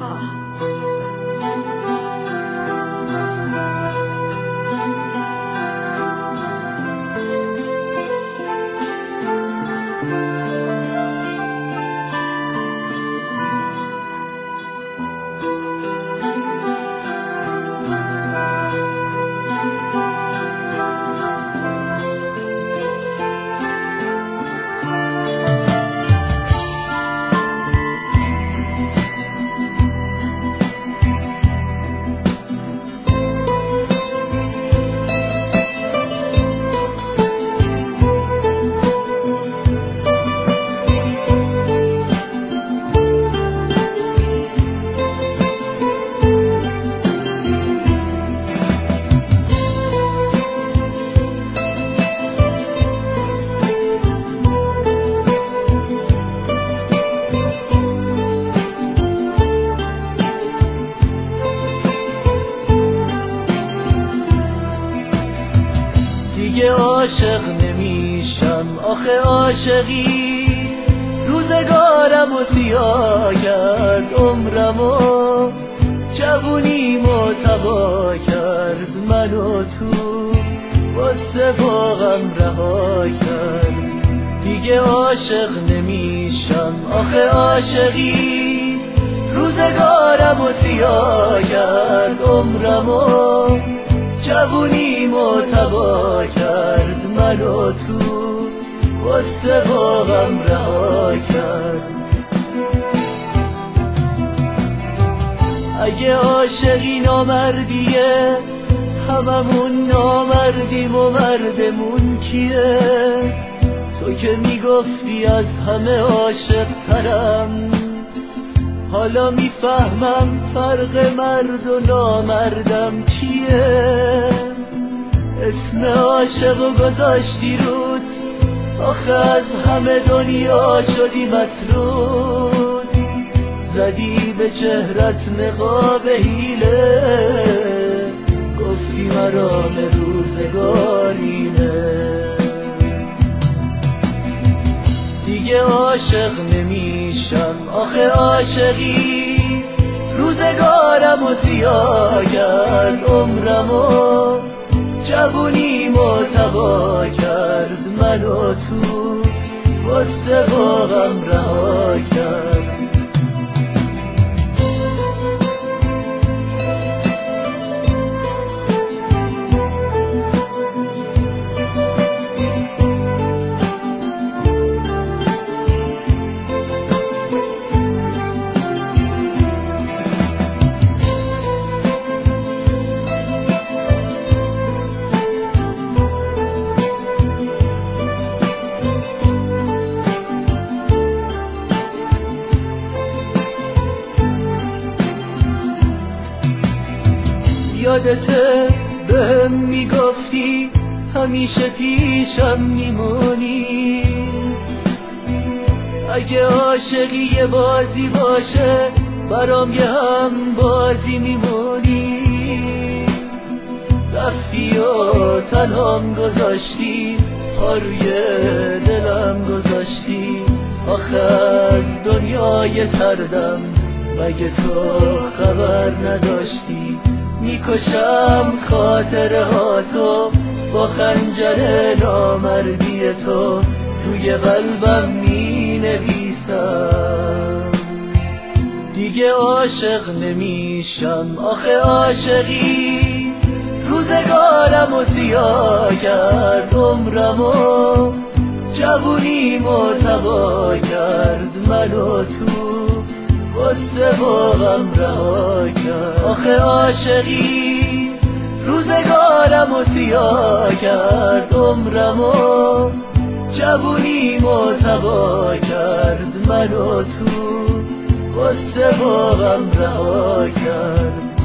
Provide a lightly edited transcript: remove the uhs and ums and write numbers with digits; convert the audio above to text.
دیگه عاشق نمیشم آخه عاشقی روزگارم و سیاه کرد عمرم و جوونیم و تباه کرد منو تو واسه باغم رها کرد دیگه عاشق نمیشم آخه عاشقی روزگارم و سیاه کرد عمرم و جوونیم و تباه کرد منو تو واسه باغم رها کرد اگه عاشقی نامردیه هممون نامردیم و مردمون کیه تو که میگفتی از همه عاشق ترم حالا میفهمم فرق مرد و نامردم چیه اسم عاشقو گذاشتی رود آخه از همه دنیا شدی مطرود زدی به چهرت نقاب حیله گفتی مرام روزگارینه دیگه عاشق نمیشم آخه عاشقی روزگارم و سیاه کرد عمرم و جوونیم و تباه کرد منو تو واسه باغم رها کرد یادته بهم میگفتی همیشه پیشم میمونی اگه عاشقی یه بازی باشه برام یه هم بازی میمونی رفتی و تنهام گذاشتی پاروی دلم گذاشتی آخه از دنیای سردم مگه تو خبر نداشتی میکشم خاطره ها تو با خنجر نامردی تو روی قلبم می نویسم دیگه عاشق نمیشم آخه عاشقی روزگارم و سیاه کرد عمرم و جوونیم و تباه کرد منو تو واسه باغم رها کرد آخه عاشقی روزگارم و سیاه کرد عمرم و جوونیم و تباه کرد منو تو واسه باغم رها کرد